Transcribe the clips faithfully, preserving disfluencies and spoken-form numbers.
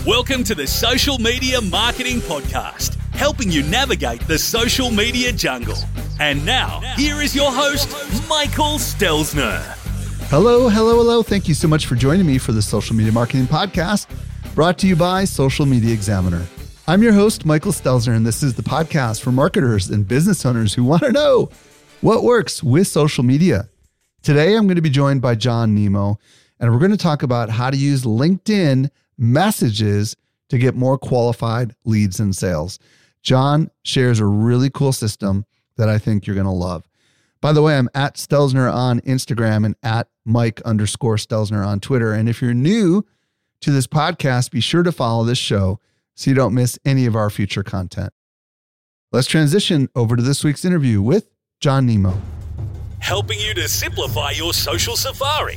Welcome to the Social Media Marketing Podcast, helping you navigate the social media jungle. And now, here is your host, Michael Stelzner. Hello, hello, hello. Thank you so much for joining me for the Social Media Marketing Podcast, brought to you by Social Media Examiner. I'm your host, Michael Stelzner, and this is the podcast for marketers and business owners who want to know what works with social media. Today, I'm going to be joined by John Nemo, and we're going to talk about how to use LinkedIn messages to get more qualified leads and sales. John shares a really cool system that I think you're going to love. By the way, I'm at Stelzner on Instagram and at Mike underscore Stelzner on Twitter. And if you're new to this podcast, be sure to follow this show so you don't miss any of our future content. Let's transition over to this week's interview with John Nemo. Helping you to simplify your social safari.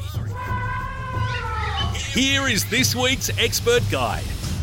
Here is this week's expert guide.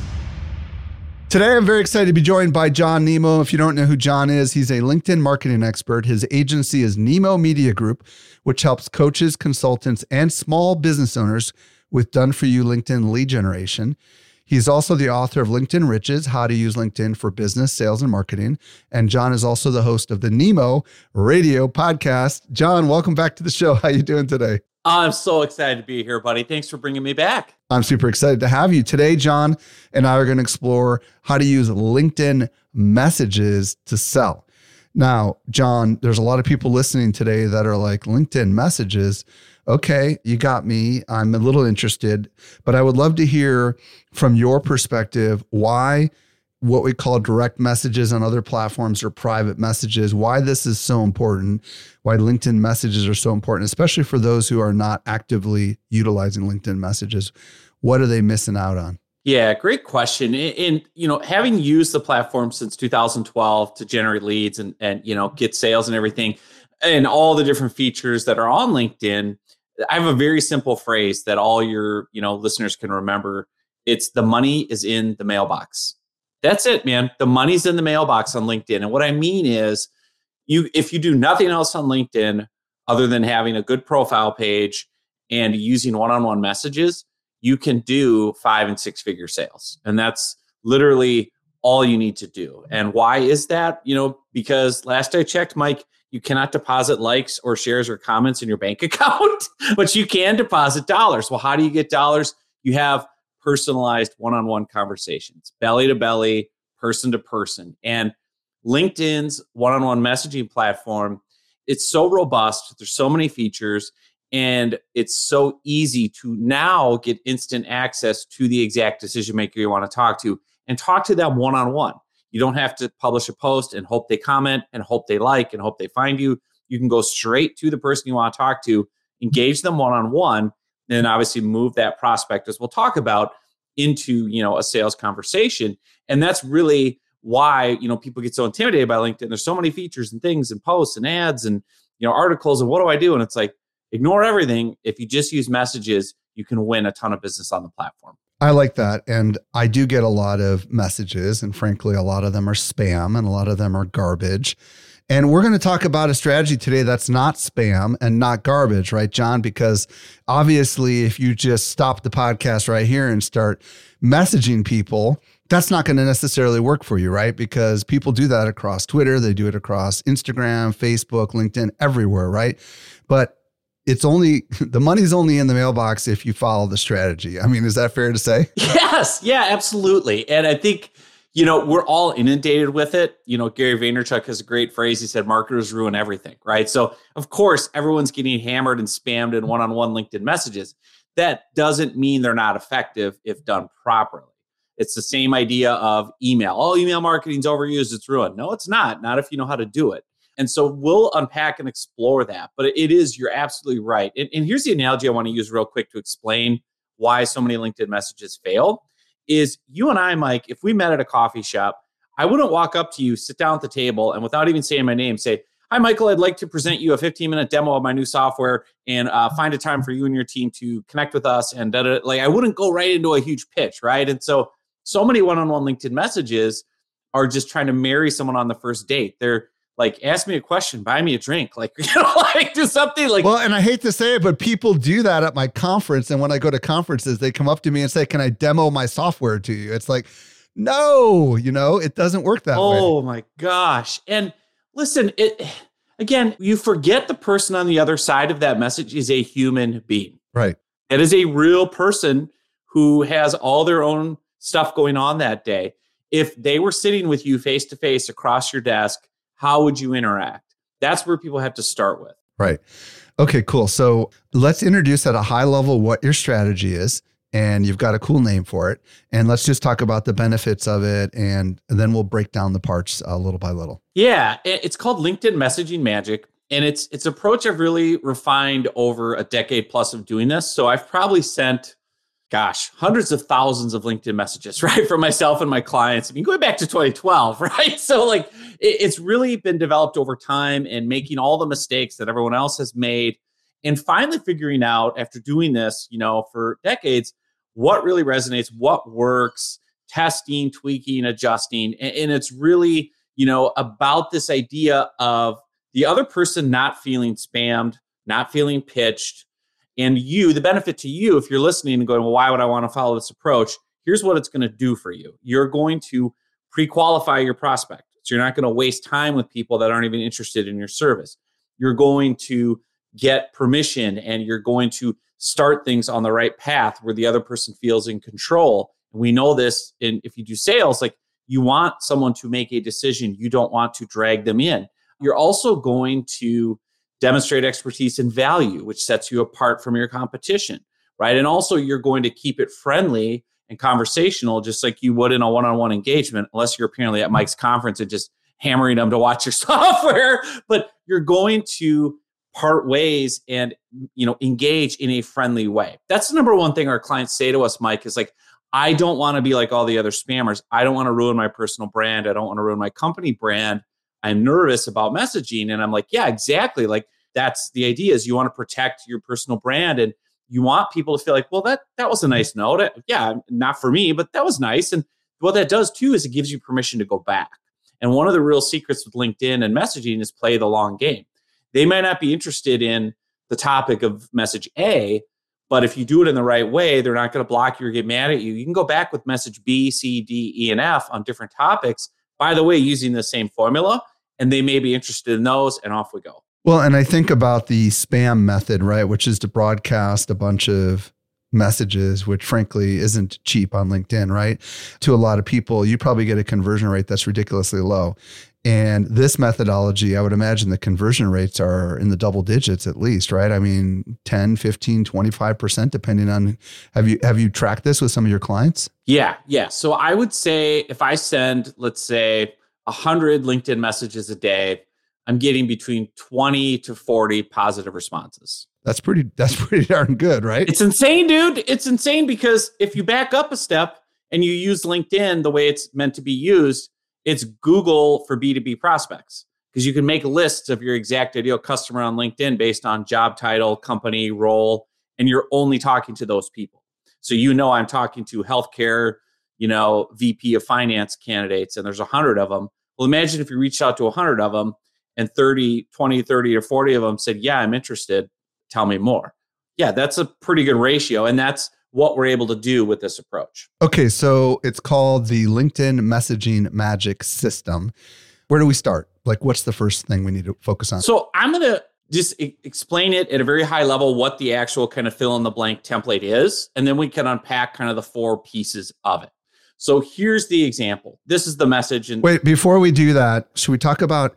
Today, I'm very excited to be joined by John Nemo. If you don't know who John is, he's a LinkedIn marketing expert. His agency is Nemo Media Group, which helps coaches, consultants, and small business owners with done-for-you LinkedIn lead generation. He's also the author of LinkedIn Riches, How to Use LinkedIn for Business, Sales, and Marketing. And John is also the host of the Nemo Radio Podcast. John, welcome back to the show. How you doing today? I'm so excited to be here, buddy. Thanks for bringing me back. I'm super excited to have you. Today, John and I are going to explore how to use LinkedIn messages to sell. Now, John, there's a lot of people listening today that are like, LinkedIn messages. Okay, you got me. I'm a little interested, but I would love to hear from your perspective why what we call direct messages on other platforms or private messages, why this is so important, why LinkedIn messages are so important, especially for those who are not actively utilizing LinkedIn messages. What are they missing out on? Yeah, great question. And, and you know, having used the platform since two thousand twelve to generate leads and, and, you know, get sales and everything, and all the different features that are on LinkedIn, I have a very simple phrase that all your, you know, listeners can remember. It's the money is in the mailbox. That's it, man. The money's in the mailbox on LinkedIn. And what I mean is, you if you do nothing else on LinkedIn other than having a good profile page and using one-on-one messages, you can do five and six figure sales. And that's literally all you need to do. And why is that? You know, because last I checked, Mike, you cannot deposit likes or shares or comments in your bank account, but you can deposit dollars. Well, how do you get dollars? You have personalized one-on-one conversations, belly to belly, person to person. And LinkedIn's one-on-one messaging platform, it's so robust. There's so many features, and it's so easy to now get instant access to the exact decision maker you want to talk to and talk to them one-on-one. You don't have to publish a post and hope they comment and hope they like and hope they find you. You can go straight to the person you want to talk to, engage them one-on-one, and obviously move that prospect, as we'll talk about, into, you know, a sales conversation. And that's really why, you know, people get so intimidated by LinkedIn. There's so many features and things and posts and ads and, you know, articles. And what do I do? And it's like, ignore everything. If you just use messages, you can win a ton of business on the platform. I like that. And I do get a lot of messages, and frankly, a lot of them are spam and a lot of them are garbage. And we're going to talk about a strategy today that's not spam and not garbage, right, John? Because obviously, if you just stop the podcast right here and start messaging people, that's not going to necessarily work for you, right? Because people do that across Twitter. They do it across Instagram, Facebook, LinkedIn, everywhere, right? But it's only, the money's only in the mailbox if you follow the strategy. I mean, is that fair to say? Yes. Yeah, absolutely. And I think, you know, we're all inundated with it. You know, Gary Vaynerchuk has a great phrase. He said, marketers ruin everything, right? So of course, everyone's getting hammered and spammed in one-on-one LinkedIn messages. That doesn't mean they're not effective if done properly. It's the same idea of email. Oh, email marketing's overused. It's ruined. No, it's not. Not if you know how to do it. And so we'll unpack and explore that. But it is, you're absolutely right. And, and here's the analogy I want to use real quick to explain why so many LinkedIn messages fail. Is you and I, Mike, if we met at a coffee shop, I wouldn't walk up to you, sit down at the table, and without even saying my name, say, hi, Michael, I'd like to present you a fifteen minute demo of my new software and uh, find a time for you and your team to connect with us. And da, da, like, I wouldn't go right into a huge pitch, right? And so, so many one-on-one LinkedIn messages are just trying to marry someone on the first date. They're like ask me a question, buy me a drink, like, you know, like do something like. Well, and I hate to say it, but people do that at my conference. And when I go to conferences, they come up to me and say, can I demo my software to you? It's like, no, you know, it doesn't work that oh, way. Oh my gosh. And listen, it again, you forget the person on the other side of that message is a human being. Right. It is a real person who has all their own stuff going on that day. If they were sitting with you face to face across your desk, how would you interact? That's where people have to start with. Right. Okay, cool. So let's introduce at a high level what your strategy is. And you've got a cool name for it. And let's just talk about the benefits of it. And then we'll break down the parts uh, little by little. Yeah, it's called LinkedIn Messaging Magic. And it's it's an approach I've really refined over a decade plus of doing this. So I've probably sent, gosh, hundreds of thousands of LinkedIn messages, right, for myself and my clients. I mean, going back to twenty twelve, right? So like it, it's really been developed over time and making all the mistakes that everyone else has made. And finally figuring out after doing this, you know, for decades, what really resonates, what works, testing, tweaking, adjusting. And, and it's really, you know, about this idea of the other person not feeling spammed, not feeling pitched. And you, the benefit to you, if you're listening and going, well, why would I want to follow this approach? Here's what it's going to do for you. You're going to pre-qualify your prospect. So you're not going to waste time with people that aren't even interested in your service. You're going to get permission and you're going to start things on the right path where the other person feels in control. And we know this in, if you do sales, like you want someone to make a decision. You don't want to drag them in. You're also going to demonstrate expertise and value, which sets you apart from your competition, right? And also you're going to keep it friendly and conversational, just like you would in a one-on-one engagement, unless you're apparently at Mike's conference and just hammering them to watch your software. But you're going to part ways and, you know, engage in a friendly way. That's the number one thing our clients say to us, Mike, is like, I don't want to be like all the other spammers. I don't want to ruin my personal brand. I don't want to ruin my company brand. I'm nervous about messaging. And I'm like, yeah, exactly. Like that's the idea is you want to protect your personal brand and you want people to feel like, well, that, that was a nice note. Yeah, not for me, but that was nice. And what that does too, is it gives you permission to go back. And one of the real secrets with LinkedIn and messaging is play the long game. They might not be interested in the topic of message A, but if you do it in the right way, they're not going to block you or get mad at you. You can go back with message B, C, D, E, and F on different topics, by the way, using the same formula. And they may be interested in those, and off we go. Well, and I think about the spam method, right, which is to broadcast a bunch of messages, which frankly isn't cheap on LinkedIn, right? To a lot of people, you probably get a conversion rate that's ridiculously low. And this methodology, I would imagine the conversion rates are in the double digits at least, right? I mean, ten, fifteen, twenty-five percent, depending on, have you, have you tracked this with some of your clients? Yeah. Yeah. So I would say if I send, let's say, one hundred LinkedIn messages a day, I'm getting between twenty to forty positive responses. That's pretty, that's pretty darn good, right? It's insane, dude. It's insane because if you back up a step and you use LinkedIn the way it's meant to be used, it's Google for B two B prospects because you can make lists of your exact ideal customer on LinkedIn based on job title, company, role, and you're only talking to those people. So you know I'm talking to healthcare, you know, V P of finance candidates, and there's a hundred of them. Well, imagine if you reached out to a hundred of them and thirty, twenty, thirty, or forty of them said, yeah, I'm interested. Tell me more. Yeah, that's a pretty good ratio. And that's what we're able to do with this approach. Okay, so it's called the LinkedIn Messaging Magic System. Where do we start? Like, what's the first thing we need to focus on? So I'm going to just e- explain it at a very high level, what the actual kind of fill in the blank template is, and then we can unpack kind of the four pieces of it. So here's the example. This is the message. And wait, before we do that, should we talk about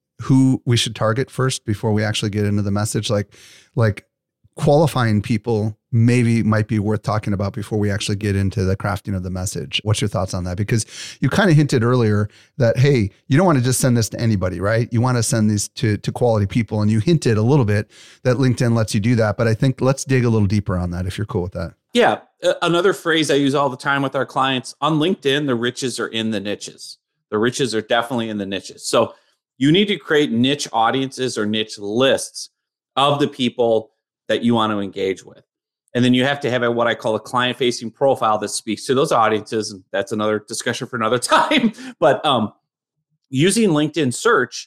who we should target first before we actually get into the message? Like, like qualifying people maybe might be worth talking about before we actually get into the crafting of the message. What's your thoughts on that? Because you kind of hinted earlier that, hey, you don't want to just send this to anybody, right? You want to send these to, to quality people. And you hinted a little bit that LinkedIn lets you do that. But I think let's dig a little deeper on that if you're cool with that. Yeah. Another phrase I use all the time with our clients on LinkedIn, the riches are in the niches. The riches are definitely in the niches. So you need to create niche audiences or niche lists of the people that you want to engage with. And then you have to have a, what I call a client-facing profile that speaks to those audiences. And that's another discussion for another time. But um, using LinkedIn search,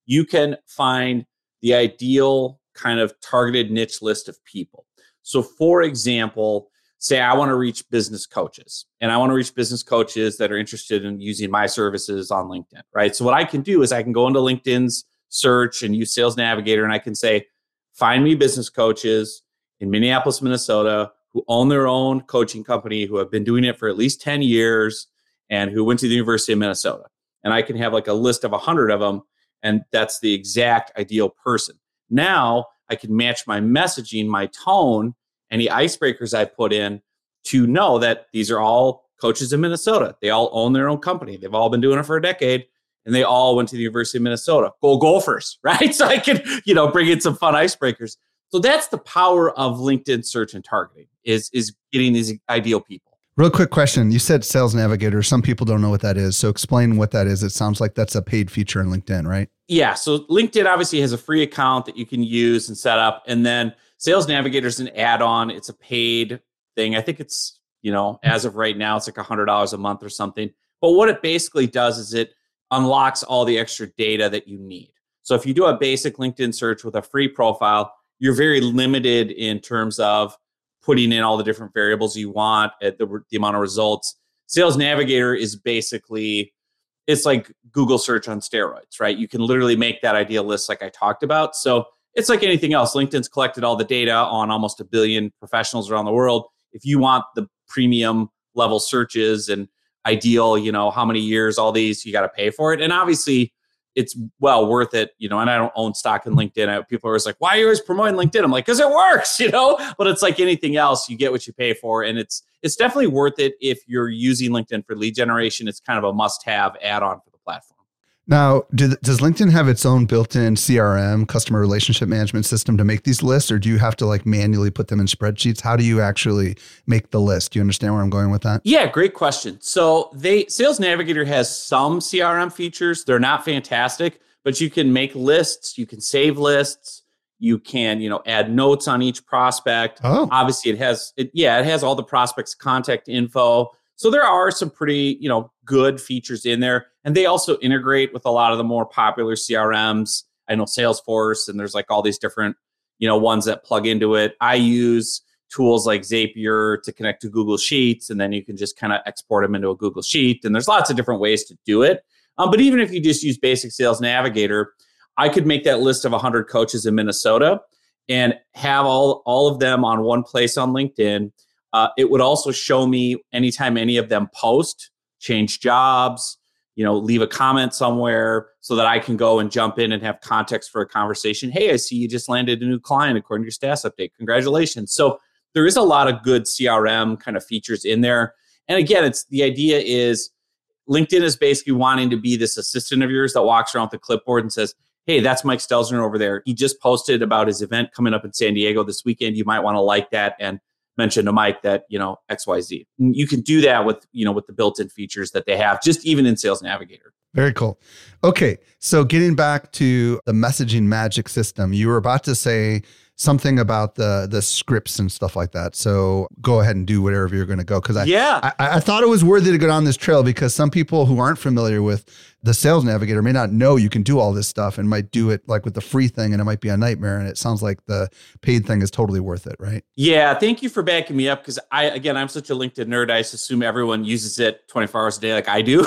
you can find the ideal kind of targeted niche list of people. So for example, say I want to reach business coaches and I want to reach business coaches that are interested in using my services on LinkedIn, right? So what I can do is I can go into LinkedIn's search and use Sales Navigator, and I can say, find me business coaches in Minneapolis, Minnesota, who own their own coaching company, who have been doing it for at least ten years and who went to the University of Minnesota. And I can have like a list of one hundred of them, and that's the exact ideal person. Now I can match my messaging, my tone, any icebreakers I put in to know that these are all coaches in Minnesota. They all own their own company. They've all been doing it for a decade, and they all went to the University of Minnesota. Go Gophers, right? So I can, you know, bring in some fun icebreakers. So that's the power of LinkedIn search and targeting is, is getting these ideal people. Real quick question. You said Sales Navigator. Some people don't know what that is. So explain what that is. It sounds like that's a paid feature in LinkedIn, right? Yeah. So LinkedIn obviously has a free account that you can use and set up. And then Sales Navigator is an add-on. It's a paid thing. I think it's, you know, as of right now, it's like one hundred dollars a month or something. But what it basically does is it unlocks all the extra data that you need. So if you do a basic LinkedIn search with a free profile, you're very limited in terms of putting in all the different variables you want at the, the amount of results. Sales Navigator is basically, it's like Google search on steroids, right? You can literally make that ideal list like I talked about. So it's like anything else. LinkedIn's collected all the data on almost a billion professionals around the world. If you want the premium level searches and ideal, you know, how many years, all these, you got to pay for it. And obviously it's well worth it, you know, and I don't own stock in LinkedIn. I, people are always like, why are you always promoting LinkedIn? I'm like, because it works, you know, but it's like anything else, you get what you pay for. And it's, it's definitely worth it if you're using LinkedIn for lead generation. It's kind of a must have add-on for the platform. Now, do, does LinkedIn have its own built-in C R M, customer relationship management system to make these lists, or do you have to like manually put them in spreadsheets? How do you actually make the list? Do you understand where I'm going with that? Yeah, great question. So they Sales Navigator has some C R M features. They're not fantastic, but you can make lists, you can save lists, you can, you know, add notes on each prospect. Oh. Obviously, it has, it, yeah, it has all the prospects' contact info. So there are some pretty, you know, good features in there. And they also integrate with a lot of the more popular C R Ms. I know Salesforce, and there's like all these different, you know, ones that plug into it. I use tools like Zapier to connect to Google Sheets, and then you can just kind of export them into a Google Sheet. And there's lots of different ways to do it. Um, but even if you just use basic Sales Navigator, I could make that list of one hundred coaches in Minnesota and have all, all of them on one place on LinkedIn. Uh, it would also show me anytime any of them post, change jobs, you know, leave a comment somewhere so that I can go and jump in and have context for a conversation. Hey, I see you just landed a new client according to your status update. Congratulations. So there is a lot of good C R M kind of features in there. And again, it's the idea is LinkedIn is basically wanting to be this assistant of yours that walks around with a clipboard and says, hey, that's Mike Stelzner over there. He just posted about his event coming up in San Diego this weekend. You might want to like that and mention to Mike that, you know, X Y Z. You can do that with, you know, with the built-in features that they have, just even in Sales Navigator. Very cool. Okay. So getting back to the messaging magic system, you were about to say something about the the scripts and stuff like that. So go ahead and do whatever you're going to go. Because I, yeah. I I thought it was worthy to go down this trail because some people who aren't familiar with the Sales Navigator may not know you can do all this stuff and might do it like with the free thing, and it might be a nightmare. And it sounds like the paid thing is totally worth it, right? Yeah. Thank you for backing me up because I, again, I'm such a LinkedIn nerd. I just assume everyone uses it twenty-four hours a day like I do.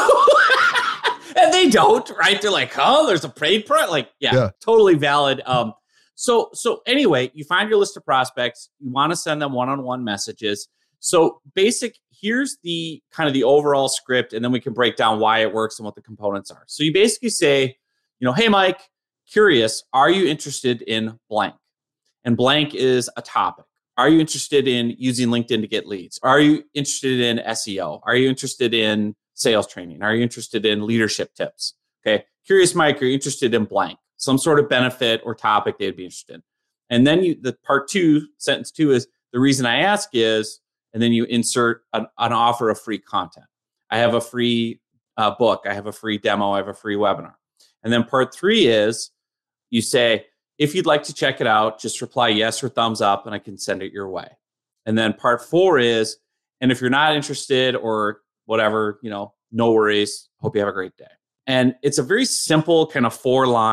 And they don't, right? They're like, oh, there's a paid pro. Like, yeah, yeah, totally valid. Um, so, so anyway, you find your list of prospects. You want to send them one-on-one messages. So basic, here's the kind of the overall script, and then we can break down why it works and what the components are. So you basically say, you know, hey, Mike, curious, are you interested in blank? And blank is a topic. Are you interested in using LinkedIn to get leads? Are you interested in S E O? Are you interested in sales training? Are you interested in leadership tips? Okay. Curious, Mike, are you interested in blank? Some sort of benefit or topic they'd be interested in. And then you, the part two, sentence two is the reason I ask is, and then you insert an, an offer of free content. I have a free uh, book. I have a free demo. I have a free webinar. And then part three is you say, if you'd like to check it out, just reply yes or thumbs up and I can send it your way. And then part four is, and if you're not interested or whatever, you know, no worries. Hope you have a great day. And it's a very simple kind of four line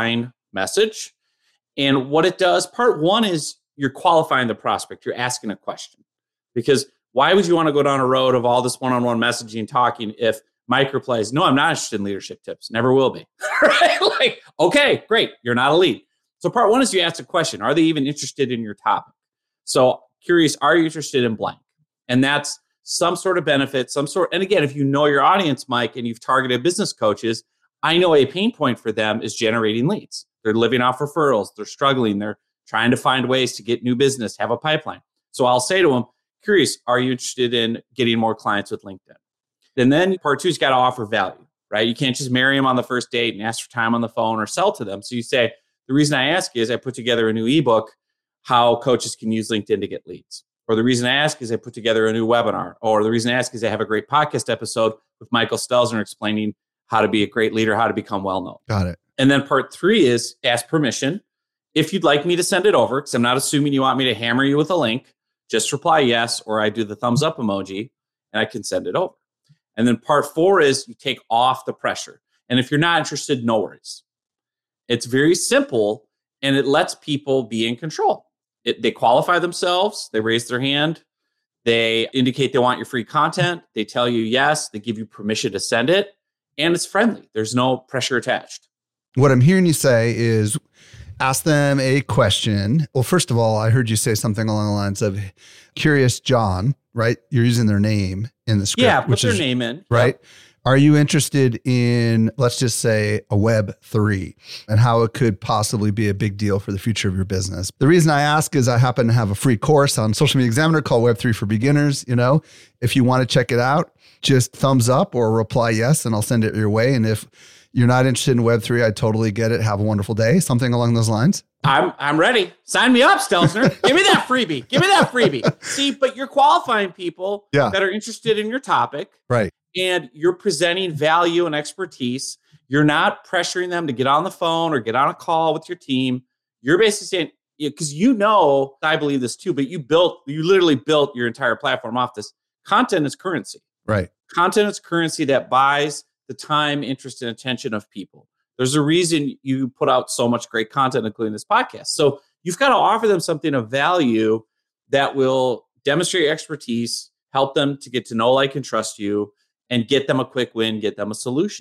message. And what it does, part one is you're qualifying the prospect. You're asking a question. Because why would you want to go down a road of all this one-on-one messaging and talking if Mike replies, no, I'm not interested in leadership tips. Never will be. Right? Like, okay, great. You're not a lead. So part one is you ask a question. Are they even interested in your topic? So curious, are you interested in blank? And that's some sort of benefit, some sort. And again, if you know your audience, Mike, and you've targeted business coaches, I know a pain point for them is generating leads. They're living off referrals. They're struggling. They're trying to find ways to get new business, have a pipeline. So I'll say to them, curious, are you interested in getting more clients with LinkedIn? And then part two's got to offer value, right? You can't just marry them on the first date and ask for time on the phone or sell to them. So you say, the reason I ask is I put together a new ebook, how coaches can use LinkedIn to get leads. Or the reason I ask is I put together a new webinar. Or the reason I ask is I have a great podcast episode with Michael Stelzner explaining how to be a great leader, how to become well-known. Got it. And then part three is ask permission. If you'd like me to send it over, because I'm not assuming you want me to hammer you with a link, just reply yes, or I do the thumbs up emoji and I can send it over. And then part four is you take off the pressure. And if you're not interested, no worries. It's very simple and it lets people be in control. It, they qualify themselves, they raise their hand, they indicate they want your free content, they tell you yes, they give you permission to send it, and it's friendly. There's no pressure attached. What I'm hearing you say is ask them a question. Well, first of all, I heard you say something along the lines of Curious John, right? You're using their name in the script. Yeah, put which their is, name in. Right? Yep. Are you interested in, let's just say, a Web three and how it could possibly be a big deal for the future of your business? The reason I ask is I happen to have a free course on Social Media Examiner called Web three for Beginners. You know, if you want to check it out, just thumbs up or reply yes, and I'll send it your way. And if you're not interested in Web three, I totally get it. Have a wonderful day. Something along those lines. I'm I'm ready. Sign me up, Stelzner. Give me that freebie. Give me that freebie. See, but you're qualifying people yeah. that are interested in your topic. Right. And you're presenting value and expertise. You're not pressuring them to get on the phone or get on a call with your team. You're basically saying, because you know, I believe this too, but you built, you literally built your entire platform off this. Content is currency. Right. Content is currency that buys the time, interest, and attention of people. There's a reason you put out so much great content, including this podcast. So you've got to offer them something of value that will demonstrate your expertise, help them to get to know, like, and trust you, and get them a quick win, get them a solution.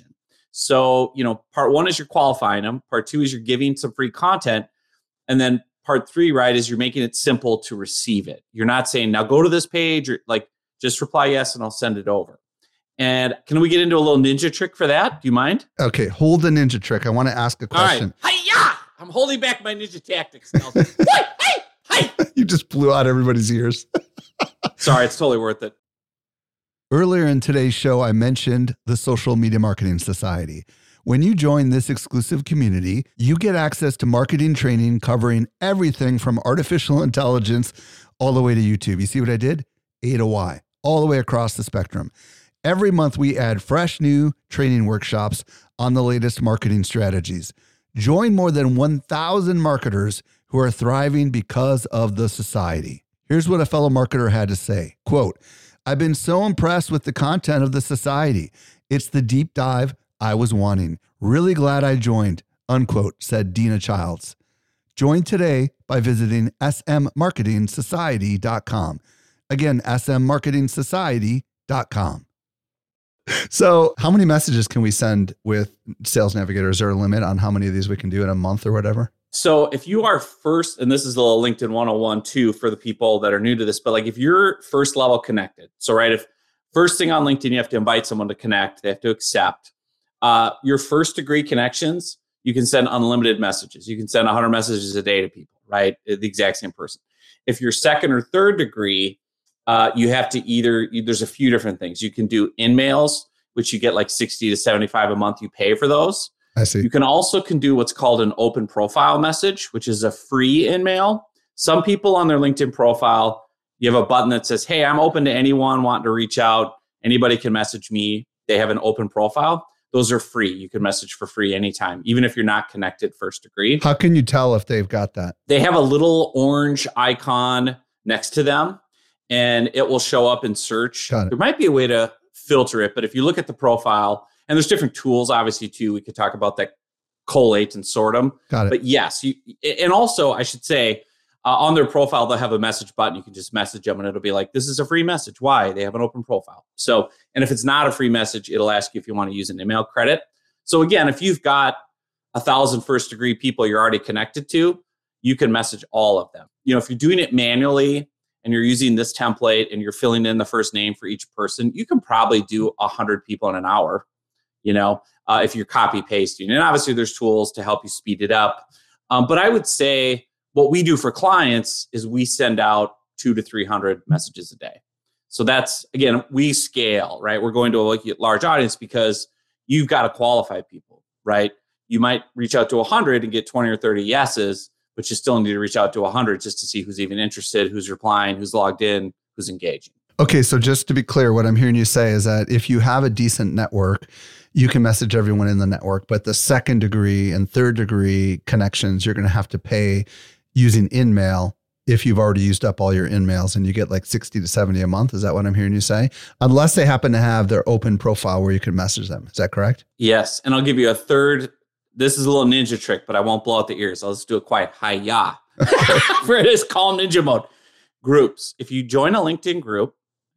So, you know, part one is you're qualifying them. Part two is you're giving some free content. And then part three, right, is you're making it simple to receive it. You're not saying, now go to this page, or like, just reply yes, and I'll send it over. And can we get into a little ninja trick for that? Do you mind? Okay, hold the ninja trick. I want to ask a question. All right. Hi-ya! I'm holding back my ninja tactics. hey, hey, hey! You just blew out everybody's ears. Sorry, it's totally worth it. Earlier in today's show, I mentioned the Social Media Marketing Society. When you join this exclusive community, you get access to marketing training covering everything from artificial intelligence all the way to YouTube. You see what I did? A to Y, all the way across the spectrum. Every month, we add fresh new training workshops on the latest marketing strategies. Join more than one thousand marketers who are thriving because of the society. Here's what a fellow marketer had to say. Quote, I've been so impressed with the content of the society. It's the deep dive I was wanting. Really glad I joined, unquote, said Dina Childs. Join today by visiting s m marketing society dot com. Again, s m marketing society dot com. So how many messages can we send with Sales Navigator? Is there a limit on how many of these we can do in a month or whatever? So if you are first, and this is a little LinkedIn one oh one too for the people that are new to this, but like if you're first level connected, so right, if first thing on LinkedIn, you have to invite someone to connect, they have to accept. Uh, your first degree connections, you can send unlimited messages. You can send one hundred messages a day to people, right? The exact same person. If you're second or third degree, uh, you have to either, there's a few different things. You can do in-mails, which you get like sixty to seventy-five a month, you pay for those. I see. You can also can do what's called an open profile message, which is a free in-mail. Some people on their LinkedIn profile, you have a button that says, hey, I'm open to anyone wanting to reach out. Anybody can message me. They have an open profile. Those are free. You can message for free anytime, even if you're not connected first degree. How can you tell if they've got that? They have a little orange icon next to them, and it will show up in search. There might be a way to filter it, but if you look at the profile, and there's different tools, obviously, too. We could talk about that collate and sort them. Got it. But yes, you, and also I should say uh, on their profile, they'll have a message button. You can just message them and it'll be like, this is a free message. Why? They have an open profile. So, and if it's not a free message, it'll ask you if you want to use an email credit. So again, if you've got a thousand first degree people you're already connected to, you can message all of them. You know, if you're doing it manually and you're using this template and you're filling in the first name for each person, you can probably do a hundred people in an hour, you know, uh, if you're copy pasting. And obviously there's tools to help you speed it up. Um, but I would say what we do for clients is we send out two to three hundred messages a day. So that's, again, we scale, right? We're going to a large audience because you've got to qualify people, right? You might reach out to one hundred and get twenty or thirty yeses, but you still need to reach out to one hundred just to see who's even interested, who's replying, who's logged in, who's engaging. Okay, so just to be clear, what I'm hearing you say is that if you have a decent network, you can message everyone in the network, but the second degree and third degree connections, you're going to have to pay using InMail if you've already used up all your InMails, and you get like sixty to seventy a month. Is that what I'm hearing you say? Unless they happen to have their open profile where you can message them. Is that correct? Yes, and I'll give you a third. This is a little ninja trick, but I won't blow out the ears. I'll just do it quiet. Hi-ya. For this calm ninja mode. Groups. If you join a LinkedIn group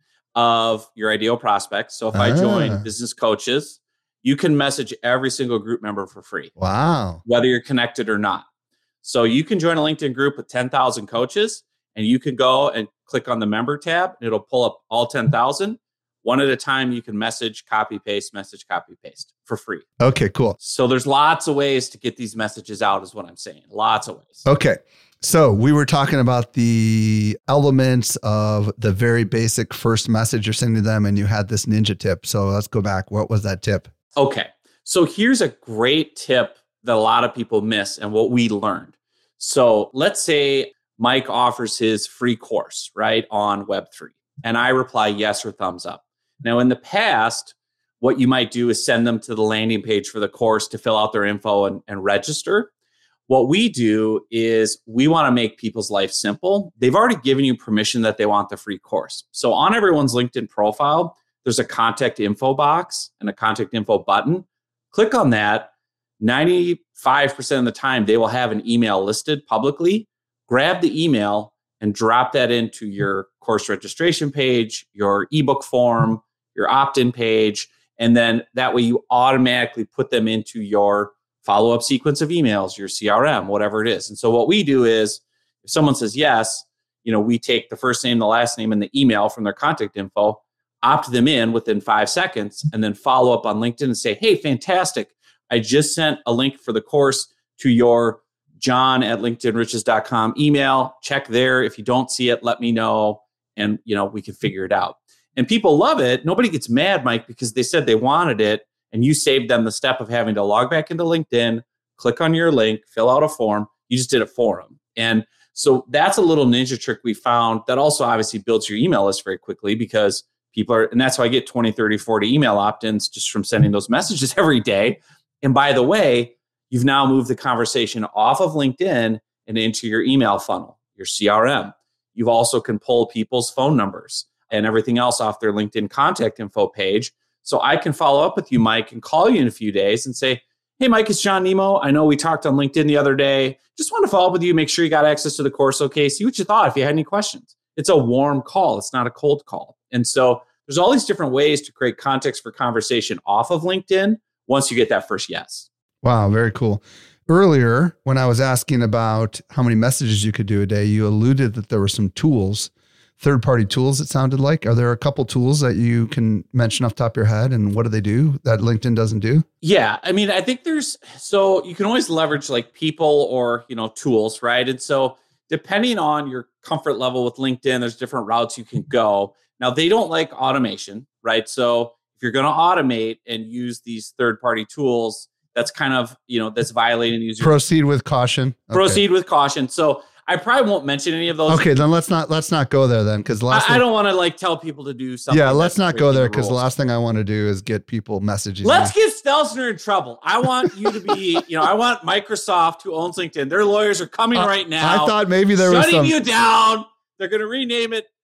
of your ideal prospects, so if ah. I join business coaches, you can message every single group member for free. Wow. Whether you're connected or not. So you can join a LinkedIn group with ten thousand coaches, and you can go and click on the member tab, and it'll pull up all ten thousand. One at a time, you can message, copy, paste, message, copy, paste for free. Okay, cool. So there's lots of ways to get these messages out is what I'm saying. Lots of ways. Okay. So we were talking about the elements of the very basic first message you're sending them, and you had this ninja tip. So let's go back. What was that tip? Okay. So here's a great tip that a lot of people miss and what we learned. So let's say Mike offers his free course, right, on Web three, and I reply yes or thumbs up. Now, in the past, what you might do is send them to the landing page for the course to fill out their info and, and register. What we do is we want to make people's life simple. They've already given you permission that they want the free course. So on everyone's LinkedIn profile, there's a contact info box and a contact info button. Click on that. ninety-five percent of the time, they will have an email listed publicly. Grab the email and drop that into your course registration page, your ebook form, your opt-in page, and then that way you automatically put them into your follow-up sequence of emails, your C R M, whatever it is. And so what we do is if someone says yes, you know, we take the first name, the last name, and the email from their contact info, opt them in within five seconds, and then follow up on LinkedIn and say, hey, fantastic. I just sent a link for the course to your john at linkedin riches dot com email. Check there. If you don't see it, let me know. And, you know, we can figure it out. And people love it. Nobody gets mad, Mike, because they said they wanted it. And you saved them the step of having to log back into LinkedIn, click on your link, fill out a form. You just did it for them. And so that's a little ninja trick we found that also obviously builds your email list very quickly because people are, and that's how I get twenty, thirty, forty email opt-ins just from sending those messages every day. And by the way, you've now moved the conversation off of LinkedIn and into your email funnel, your C R M. You also can pull people's phone numbers and everything else off their LinkedIn contact info page. So I can follow up with you, Mike, and call you in a few days and say, hey, Mike, it's John Nemo. I know we talked on LinkedIn the other day. Just want to follow up with you, make sure you got access to the course. Okay, see what you thought if you had any questions. It's a warm call. It's not a cold call. And so there's all these different ways to create context for conversation off of LinkedIn once you get that first yes. Wow, very cool. Earlier, when I was asking about how many messages you could do a day, you alluded that there were some tools, third-party tools, it sounded like. Are there a couple tools that you can mention off the top of your head, and what do they do that LinkedIn doesn't do? Yeah, I mean, I think there's, so you can always leverage like people or, you know, tools, right? And so depending on your comfort level with LinkedIn, there's different routes you can go. Now, they don't like automation, right? So if you're going to automate and use these third-party tools, that's kind of, you know, that's violating user. Proceed with caution. Okay. Proceed with caution. So I probably won't mention any of those. Okay, then let's not let's not go there then, because last I, thing, I don't want to like tell people to do something. Yeah, let's not go there because the last thing I want to do is get people messaging. Let's me. get Stelzner in trouble. I want you to be, you know, I want Microsoft, who owns LinkedIn. Their lawyers are coming uh, right now. I thought maybe there was shutting some you down. They're going to rename it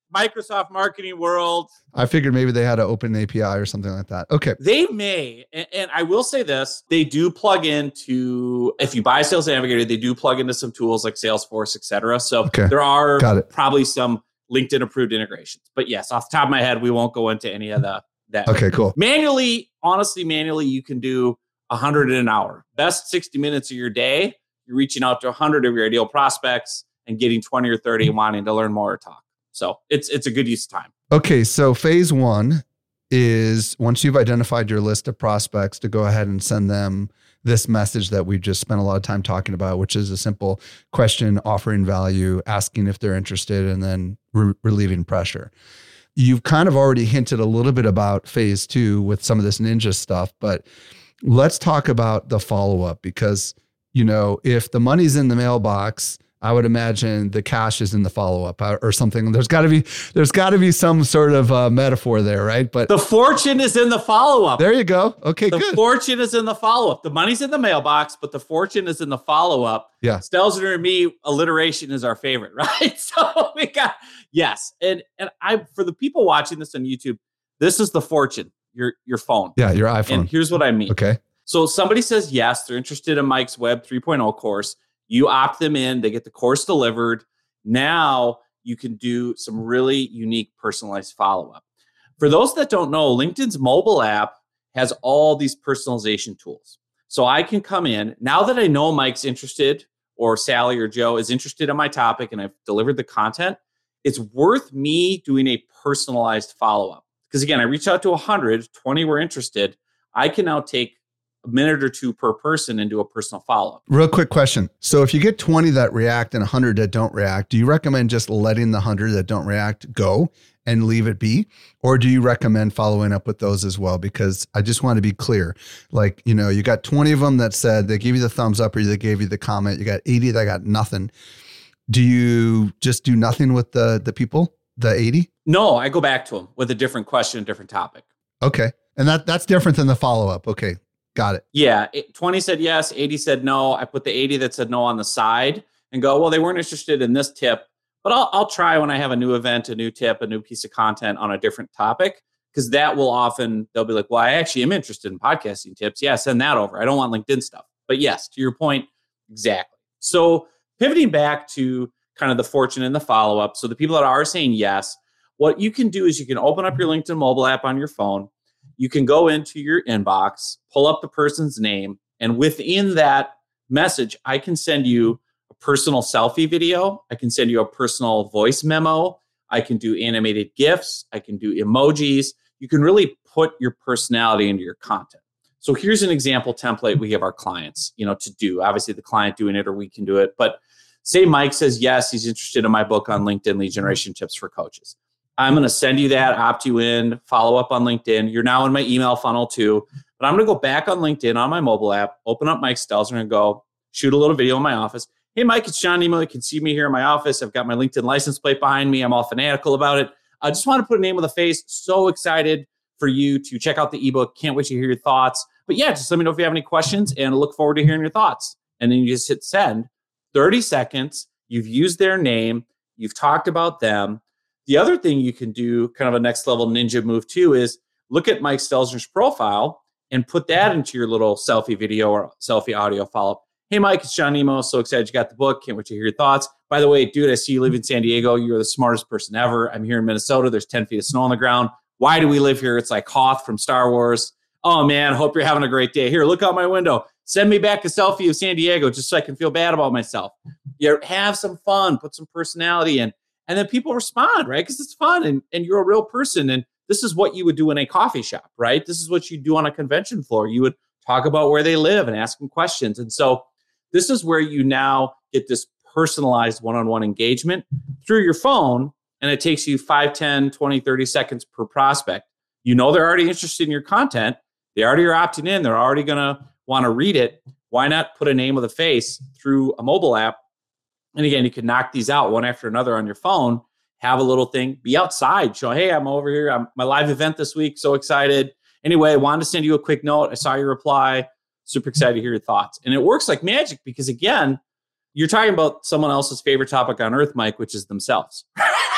Microsoft Marketing World. I figured maybe they had an open A P I or something like that. Okay. They may. And, and I will say this, they do plug into, if you buy Sales Navigator, they do plug into some tools like Salesforce, et cetera. So okay. there are probably some LinkedIn approved integrations. But yes, off the top of my head, we won't go into any of the that. Okay, cool. Manually, honestly, manually, you can do one hundred in an hour. Best sixty minutes of your day, you're reaching out to one hundred of your ideal prospects and getting twenty or thirty wanting to learn more or talk. So it's it's a good use of time. Okay, so phase one is once you've identified your list of prospects to go ahead and send them this message that we just spent a lot of time talking about, which is a simple question, offering value, asking if they're interested, and then re- relieving pressure. You've kind of already hinted a little bit about phase two with some of this ninja stuff, but let's talk about the follow-up because, you know, if the money's in the mailbox, I would imagine the cash is in the follow-up or something. There's got to be there's got to be some sort of uh, metaphor there, right? But the fortune is in the follow-up. There you go. Okay, the good. The fortune is in the follow-up. The money's in the mailbox, but the fortune is in the follow-up. Yeah. Stelzner and me, alliteration is our favorite, right? So we got yes, and and I for the people watching this on YouTube, this is the fortune. Your your phone. Yeah, your iPhone. And here's what I mean. Okay. So somebody says yes, they're interested in Mike's Web three point oh course. You opt them in, they get the course delivered. Now you can do some really unique personalized follow-up. For those that don't know, LinkedIn's mobile app has all these personalization tools. So I can come in, now that I know Mike's interested or Sally or Joe is interested in my topic and I've delivered the content, it's worth me doing a personalized follow-up. Because again, I reached out to one hundred, twenty were interested. I can now take a minute or two per person and do a personal follow-up. Real quick question. So if you get twenty that react and one hundred that don't react, do you recommend just letting the one hundred that don't react go and leave it be? Or do you recommend following up with those as well? Because I just want to be clear. Like, you know, you got twenty of them that said they gave you the thumbs up or they gave you the comment. You got eighty that got nothing. Do you just do nothing with the the people, the eighty? No, I go back to them with a different question, a different topic. Okay. And that that's different than the follow-up. Okay. Got it. Yeah. twenty said yes. eighty said no. I put the eighty that said no on the side and go, well, they weren't interested in this tip, but I'll, I'll try when I have a new event, a new tip, a new piece of content on a different topic. Because that will often, they'll be like, well, I actually am interested in podcasting tips. Yeah, send that over. I don't want LinkedIn stuff. But yes, to your point, exactly. So pivoting back to kind of the fortune and the follow-up. So the people that are saying yes, what you can do is you can open up your LinkedIn mobile app on your phone. You can go into your inbox, pull up the person's name, and within that message, I can send you a personal selfie video. I can send you a personal voice memo. I can do animated GIFs. I can do emojis. You can really put your personality into your content. So here's an example template we give our clients, you know, to do. Obviously, the client doing it or we can do it. But say Mike says, yes, he's interested in my book on LinkedIn lead generation tips for coaches. I'm going to send you that, opt you in, follow up on LinkedIn. You're now in my email funnel too. But I'm going to go back on LinkedIn on my mobile app, open up Mike Stelzner and go shoot a little video in my office. Hey, Mike, it's John Nemo. You can see me here in my office. I've got my LinkedIn license plate behind me. I'm all fanatical about it. I just want to put a name with a face. So excited for you to check out the ebook. Can't wait to hear your thoughts. But yeah, just let me know if you have any questions and I look forward to hearing your thoughts. And then you just hit send. thirty seconds. You've used their name. You've talked about them. The other thing you can do, kind of a next level ninja move too, is look at Mike Stelzner's profile and put that into your little selfie video or selfie audio follow-up. Hey, Mike, it's John Nemo. So excited you got the book. Can't wait to hear your thoughts. By the way, dude, I see you live in San Diego. You're the smartest person ever. I'm here in Minnesota. There's ten feet of snow on the ground. Why do we live here? It's like Hoth from Star Wars. Oh, man, hope you're having a great day. Here, look out my window. Send me back a selfie of San Diego just so I can feel bad about myself. You have some fun. Put some personality in. And then people respond, right? Because it's fun and, and you're a real person. And this is what you would do in a coffee shop, right? This is what you do on a convention floor. You would talk about where they live and ask them questions. And so this is where you now get this personalized one-on-one engagement through your phone. And it takes you five, ten, twenty, thirty seconds per prospect. You know they're already interested in your content. They already are opting in. They're already going to want to read it. Why not put a name with a face through a mobile app? And again, you can knock these out one after another on your phone, have a little thing, be outside, show, hey, I'm over here. I'm my live event this week. So excited. Anyway, I wanted to send you a quick note. I saw your reply. Super excited to hear your thoughts. And it works like magic because, again, you're talking about someone else's favorite topic on earth, Mike, which is themselves.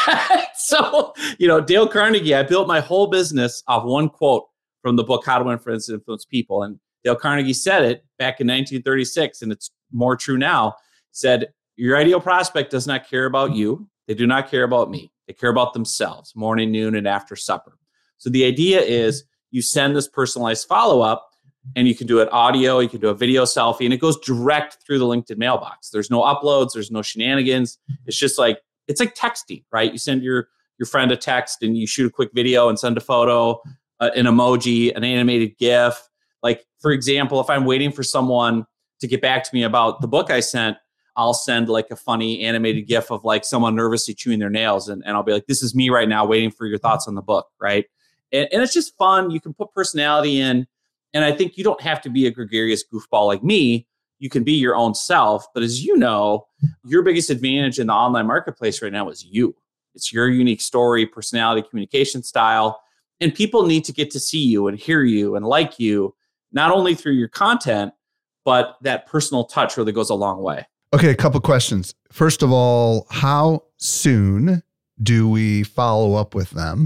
So, you know, Dale Carnegie, I built my whole business off one quote from the book, How to Influence and Influence People. And Dale Carnegie said it back in nineteen thirty-six, and it's more true now, said, your ideal prospect does not care about you. They do not care about me. They care about themselves, morning, noon, and after supper. So the idea is you send this personalized follow-up, and you can do it audio, you can do a video selfie, and it goes direct through the LinkedIn mailbox. There's no uploads, there's no shenanigans. It's just like, it's like texting, right? You send your, your friend a text and you shoot a quick video and send a photo, uh, an emoji, an animated GIF. Like, for example, if I'm waiting for someone to get back to me about the book I sent, I'll send like a funny animated GIF of like someone nervously chewing their nails. And, and I'll be like, this is me right now waiting for your thoughts on the book, right? And, and it's just fun. You can put personality in. And I think you don't have to be a gregarious goofball like me. You can be your own self. But as you know, your biggest advantage in the online marketplace right now is you. It's your unique story, personality, communication style. And people need to get to see you and hear you and like you, not only through your content, but that personal touch really goes a long way. Okay, a couple questions. First of all, how soon do we follow up with them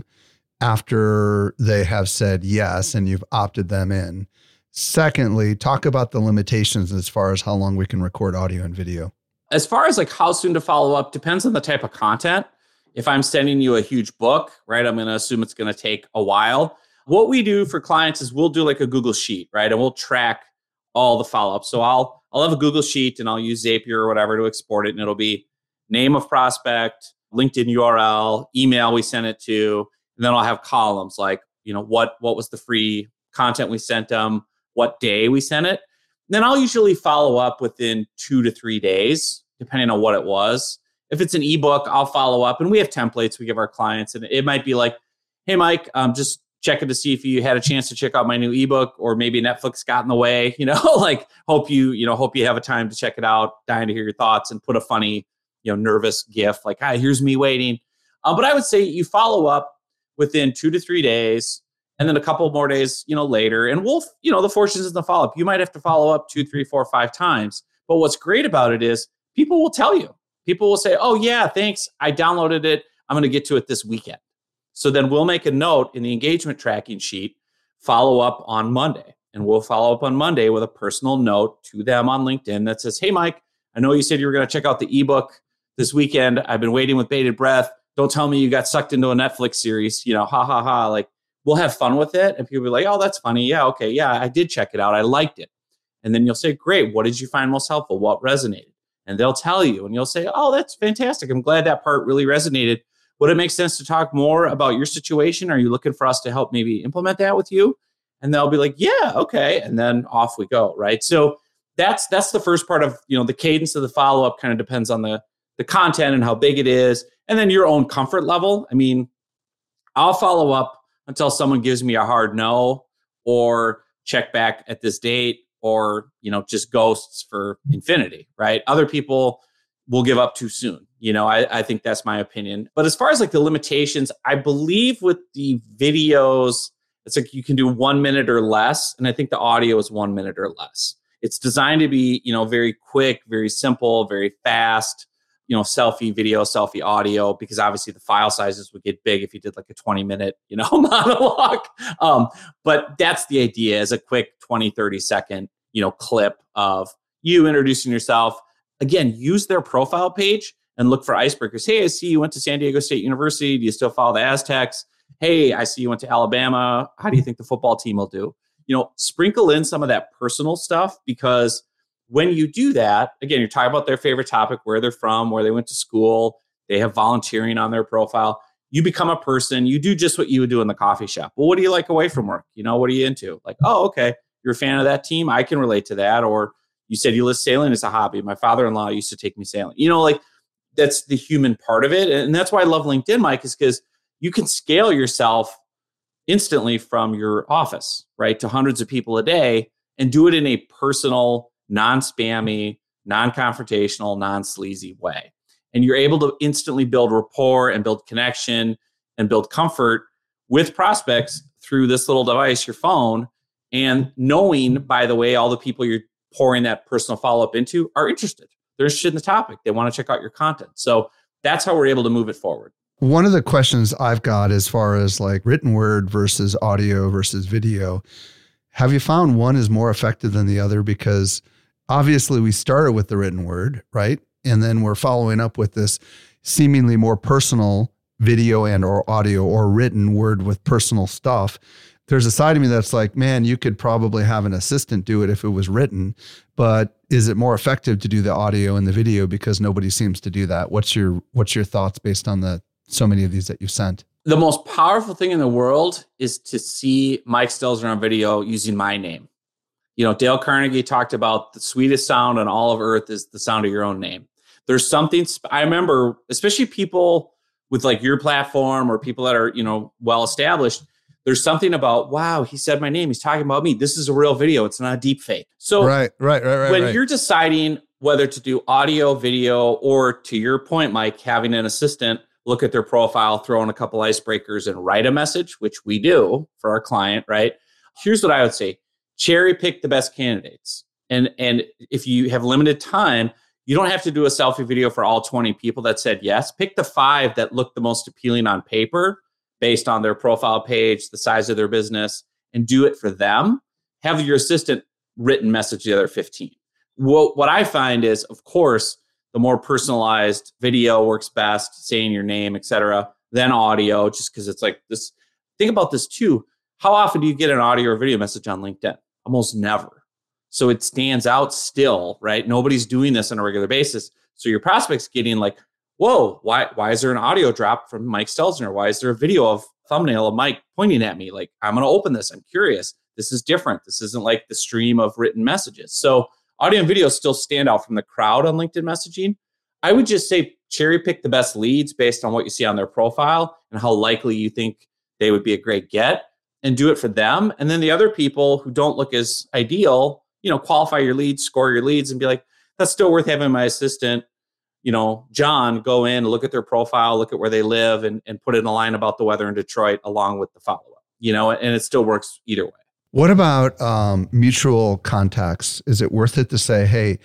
after they have said yes and you've opted them in? Secondly, talk about the limitations as far as how long we can record audio and video. As far as like how soon to follow up, depends on the type of content. If I'm sending you a huge book, right, I'm going to assume it's going to take a while. What we do for clients is we'll do like a Google Sheet, right? And we'll track all the follow-ups. So I'll I'll have a Google Sheet and I'll use Zapier or whatever to export it. And it'll be name of prospect, LinkedIn U R L, email we sent it to. And then I'll have columns like, you know, what, what was the free content we sent them, what day we sent it. And then I'll usually follow up within two to three days, depending on what it was. If it's an ebook, I'll follow up. And we have templates we give our clients. And it might be like, hey, Mike, um, just checking to see if you had a chance to check out my new ebook, or maybe Netflix got in the way, you know, like hope you, you know, hope you have a time to check it out, dying to hear your thoughts, and put a funny, you know, nervous GIF like, hi, here's me waiting. Uh, but I would say you follow up within two to three days and then a couple more days, you know, later. And we'll, you know, the fortunes in the follow-up. You might have to follow up two, three, four, five times. But what's great about it is people will tell you. People will say, oh, yeah, thanks. I downloaded it. I'm going to get to it this weekend. So then we'll make a note in the engagement tracking sheet, follow up on Monday. And we'll follow up on Monday with a personal note to them on LinkedIn that says, hey, Mike, I know you said you were going to check out the ebook this weekend. I've been waiting with bated breath. Don't tell me you got sucked into a Netflix series. You know, ha, ha, ha. Like, we'll have fun with it. And people will be like, oh, that's funny. Yeah, okay. Yeah, I did check it out. I liked it. And then you'll say, great. What did you find most helpful? What resonated? And they'll tell you. And you'll say, oh, that's fantastic. I'm glad that part really resonated. Would it make sense to talk more about your situation? Are you looking for us to help maybe implement that with you? And they'll be like, yeah, okay. And then off we go, right? So that's that's the first part of, you know, the cadence of the follow-up kind of depends on the, the content and how big it is. And then your own comfort level. I mean, I'll follow up until someone gives me a hard no, or check back at this date, or, you know, just ghosts for infinity, right? Other people will give up too soon. You know, I, I think that's my opinion. But as far as like the limitations, I believe with the videos, it's like you can do one minute or less. And I think the audio is one minute or less. It's designed to be, you know, very quick, very simple, very fast, you know, selfie video, selfie audio, because obviously the file sizes would get big if you did like a twenty minute, you know, monologue. Um, but that's the idea, is a quick twenty, thirty second, you know, clip of you introducing yourself. Again, use their profile page and look for icebreakers. Hey, I see you went to San Diego State University. Do you still follow the Aztecs? Hey, I see you went to Alabama. How do you think the football team will do? You know, sprinkle in some of that personal stuff, because when you do that, again, you're talking about their favorite topic, where they're from, where they went to school. They have volunteering on their profile. You become a person. You do just what you would do in the coffee shop. Well, what do you like away from work? You know, what are you into? Like, oh, okay, you're a fan of that team. I can relate to that. Or you said you list sailing as a hobby. My father-in-law used to take me sailing. You know, like, that's the human part of it. And that's why I love LinkedIn, Mike, is because you can scale yourself instantly from your office, right, to hundreds of people a day, and do it in a personal, non-spammy, non-confrontational, non-sleazy way. And you're able to instantly build rapport and build connection and build comfort with prospects through this little device, your phone, and knowing, by the way, all the people you're pouring that personal follow-up into are interested. They're interested in the topic. They want to check out your content. So that's how we're able to move it forward. One of the questions I've got as far as like written word versus audio versus video, have you found one is more effective than the other? Because obviously we started with the written word, right? And then we're following up with this seemingly more personal video and or audio or written word with personal stuff. There's a side of me that's like, man, you could probably have an assistant do it if it was written, but is it more effective to do the audio and the video because nobody seems to do that? What's your what's your thoughts based on the so many of these that you've sent? The most powerful thing in the world is to see Mike Stelzner on video using my name. You know, Dale Carnegie talked about the sweetest sound on all of earth is the sound of your own name. There's something, I remember, especially people with like your platform or people that are, you know, well-established, there's something about, wow, he said my name. He's talking about me. This is a real video. It's not a deep fake. So right, right, right, right, when right. you're deciding whether to do audio, video, or to your point, Mike, having an assistant look at their profile, throw in a couple icebreakers and write a message, which we do for our client, right? Here's what I would say. Cherry pick the best candidates. And, and if you have limited time, you don't have to do a selfie video for all twenty people that said yes. Pick the five that look the most appealing on paper based on their profile page, the size of their business, and do it for them. Have your assistant written message the other fifteen. What, what I find is, of course, the more personalized video works best, saying your name, et cetera, than audio, just because it's like this. Think about this too. How often do you get an audio or video message on LinkedIn? Almost never. So it stands out still, right? Nobody's doing this on a regular basis. So your prospect's getting like, whoa, why, why is there an audio drop from Mike Stelzner? Why is there a video of thumbnail of Mike pointing at me? Like, I'm going to open this. I'm curious. This is different. This isn't like the stream of written messages. So audio and video still stand out from the crowd on LinkedIn messaging. I would just say cherry pick the best leads based on what you see on their profile and how likely you think they would be a great get and do it for them. And then the other people who don't look as ideal, you know, qualify your leads, score your leads, and be like, that's still worth having my assistant, you know, John, go in, look at their profile, look at where they live, and, and put in a line about the weather in Detroit along with the follow-up, you know, and it still works either way. What about um, mutual contacts? Is it worth it to say, hey,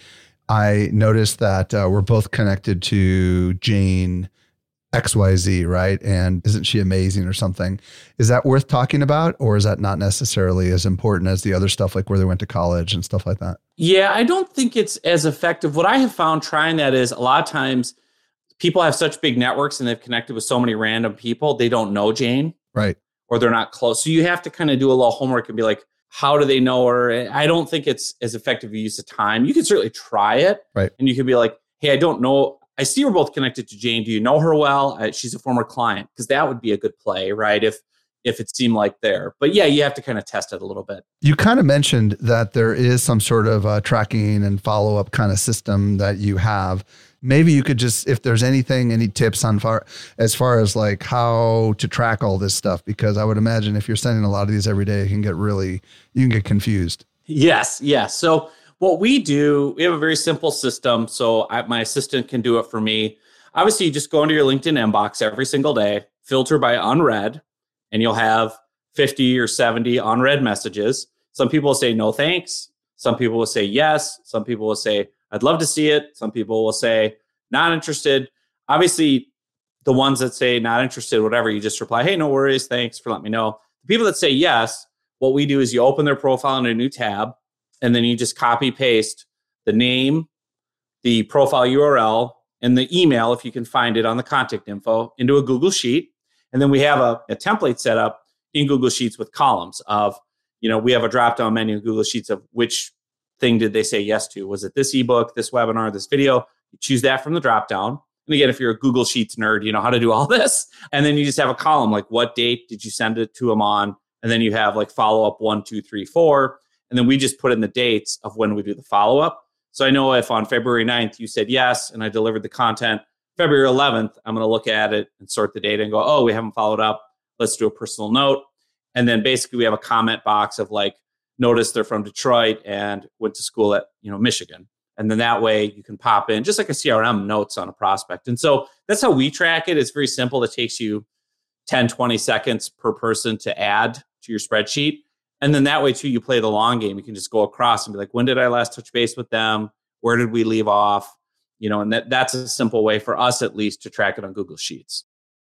I noticed that uh, we're both connected to Jane X Y Z, right? And isn't she amazing or something? Is that worth talking about, or is that not necessarily as important as the other stuff, like where they went to college and stuff like that? Yeah, I don't think it's as effective. What I have found trying that is a lot of times people have such big networks and they've connected with so many random people, they don't know Jane. Right. Or they're not close. So you have to kind of do a little homework and be like, how do they know her? I don't think it's as effective a use of time. You can certainly try it. Right. And you can be like, hey, I don't know. I see we're both connected to Jane. Do you know her well? Uh, she's a former client. Because that would be a good play, right? If if it seemed like there. But yeah, you have to kind of test it a little bit. You kind of mentioned that there is some sort of uh, tracking and follow-up kind of system that you have. Maybe you could just, if there's anything, any tips on far, as far as like how to track all this stuff, because I would imagine if you're sending a lot of these every day, it can get really, you can get confused. Yes, yes. So what we do, we have a very simple system. So I, my assistant can do it for me. Obviously, you just go into your LinkedIn inbox every single day, filter by unread, and you'll have fifty or seventy unread messages. Some people will say no thanks. Some people will say yes. Some people will say, I'd love to see it. Some people will say not interested. Obviously, the ones that say not interested, whatever, you just reply, hey, no worries. Thanks for letting me know. The people that say yes, what we do is you open their profile in a new tab, and then you just copy paste the name, the profile U R L, and the email, if you can find it on the contact info, into a Google Sheet. And then we have a, a template set up in Google Sheets with columns of, you know, we have a drop-down menu in Google Sheets of which thing did they say yes to? Was it this ebook, this webinar, this video? You choose that from the drop-down. And again, if you're a Google Sheets nerd, you know how to do all this. And then you just have a column like what date did you send it to them on? And then you have like follow-up one, two, three, four. And then we just put in the dates of when we do the follow-up. So I know if on February ninth you said yes and I delivered the content, February eleventh, I'm going to look at it and sort the data and go, oh, we haven't followed up. Let's do a personal note. And then basically we have a comment box of like, notice they're from Detroit and went to school at, you know, Michigan. And then that way you can pop in just like a C R M notes on a prospect. And so that's how we track it. It's very simple. It takes you ten, twenty seconds per person to add to your spreadsheet. And then that way too, you play the long game. You can just go across and be like, when did I last touch base with them? Where did we leave off? You know, and that, that's a simple way for us at least to track it on Google Sheets.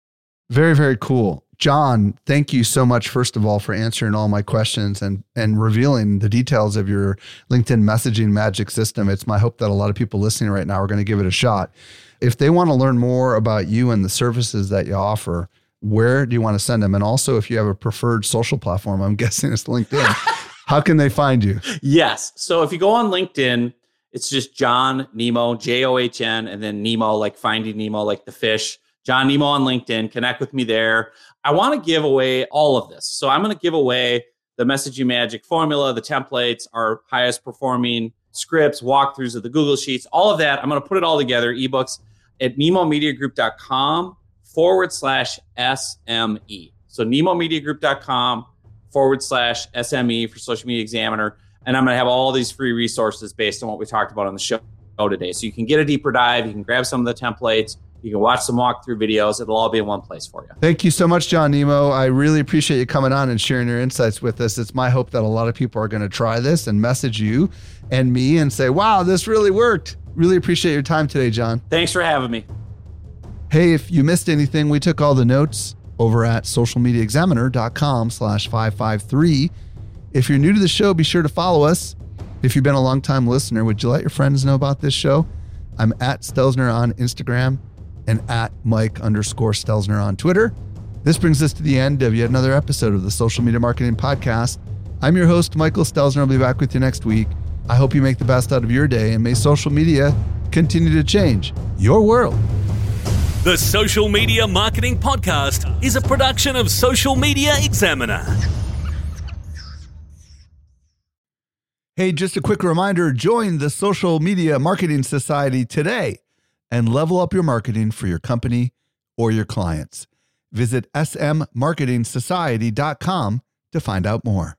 Very, very cool. John, thank you so much, first of all, for answering all my questions and, and revealing the details of your LinkedIn messaging magic system. It's my hope that a lot of people listening right now are going to give it a shot. If they want to learn more about you and the services that you offer, where do you want to send them? And also, if you have a preferred social platform, I'm guessing it's LinkedIn, how can they find you? Yes. So if you go on LinkedIn, it's just John Nemo, J O H N, and then Nemo, like Finding Nemo, like the fish. John Nemo on LinkedIn. Connect with me there. I want to give away all of this. So I'm going to give away the Messaging Magic formula, the templates, our highest performing scripts, walkthroughs of the Google Sheets, all of that. I'm going to put it all together, ebooks, at nemomediagroup.com forward slash SME. So nemomediagroup.com forward slash SME for Social Media Examiner. And I'm going to have all these free resources based on what we talked about on the show today. So you can get a deeper dive. You can grab some of the templates. You can watch some walkthrough videos. It'll all be in one place for you. Thank you so much, John Nemo. I really appreciate you coming on and sharing your insights with us. It's my hope that a lot of people are going to try this and message you and me and say, wow, this really worked. Really appreciate your time today, John. Thanks for having me. Hey, if you missed anything, we took all the notes over at socialmediaexaminer.com slash 553. If you're new to the show, be sure to follow us. If you've been a long-time listener, would you let your friends know about this show? I'm at Stelzner on Instagram and at Mike underscore Stelzner on Twitter. This brings us to the end of yet another episode of the Social Media Marketing Podcast. I'm your host, Michael Stelzner. I'll be back with you next week. I hope you make the best out of your day, and may social media continue to change your world. The Social Media Marketing Podcast is a production of Social Media Examiner. Hey, just a quick reminder, join the Social Media Marketing Society today and level up your marketing for your company or your clients. Visit s m marketing society dot com to find out more.